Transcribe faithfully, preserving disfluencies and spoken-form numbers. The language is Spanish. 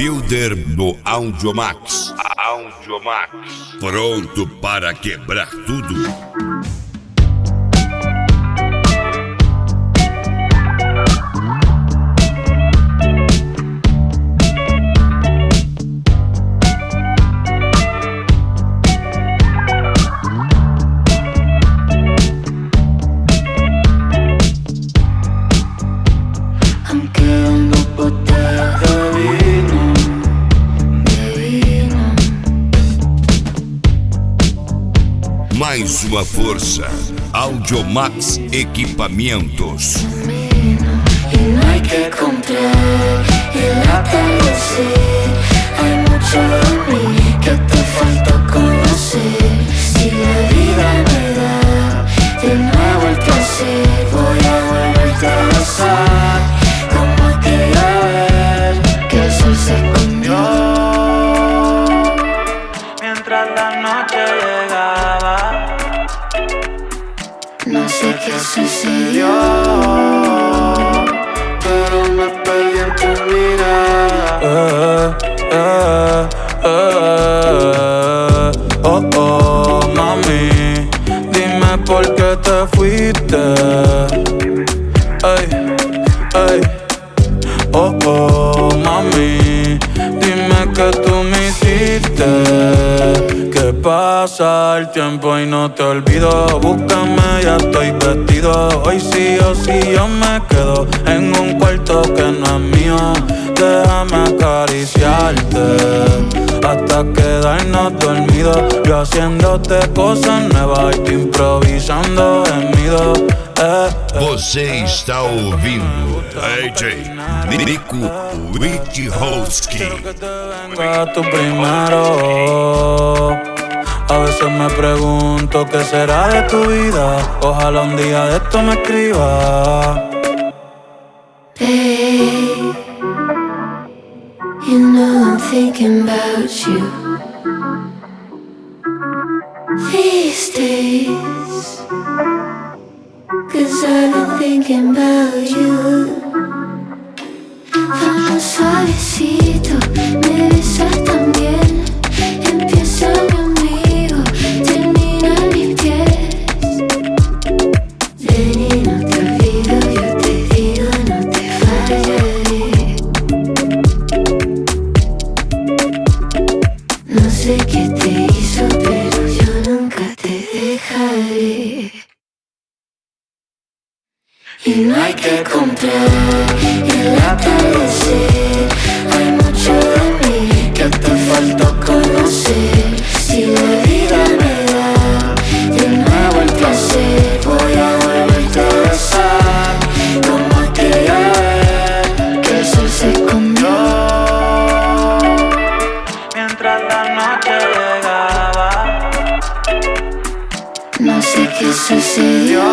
Fielder no Audiomax. Audiomax. Pronto para quebrar tudo. Mais uma força, Audiomax Equipamentos. Y no hay que comprar el atardecer. Hay mucho de mí que te falta conocer. Si la vida me da de nuevo el placer, voy a volverte a besar como aquella vez que el sol se escondió mientras la noche llegaba. No sé qué sucedió, pero me perdí en tu mirada. Eh, eh, eh, oh, oh, mami, dime por qué te fuiste. Ey, ey, oh, oh, mami, dime que tú me hiciste. Que pasa el tiempo y no te olvido. Búscame, ya estoy vestido. Hoy sí o sí yo me quedo en un cuarto que no es mío. Déjame acariciarte hasta quedarnos dormidos. Yo haciéndote cosas nuevas y tú improvisando gemidos. Eh, eh. Você está ouvindo D J Nico Witchowski. Que te venga tú primero. A veces me pregunto qué será de tu vida. Ojalá un día de esto me escriba. Babe, you know I'm thinking about you these days, 'cause I've been thinking about you. Vamos suavecito, me besas también. Empieza mi amigo, termina mis pies. Ven y no te olvido, yo te digo, no te fallaré. No sé qué te hizo, pero yo nunca te dejaré. Y no hay que comprar el atardecer. Hay mucho de mí que te falta conocer. Si la vida me da de nuevo el placer, voy a volverte a besar como aquella vez que el sol se escondió mientras la noche llegaba. No sé qué sucedió,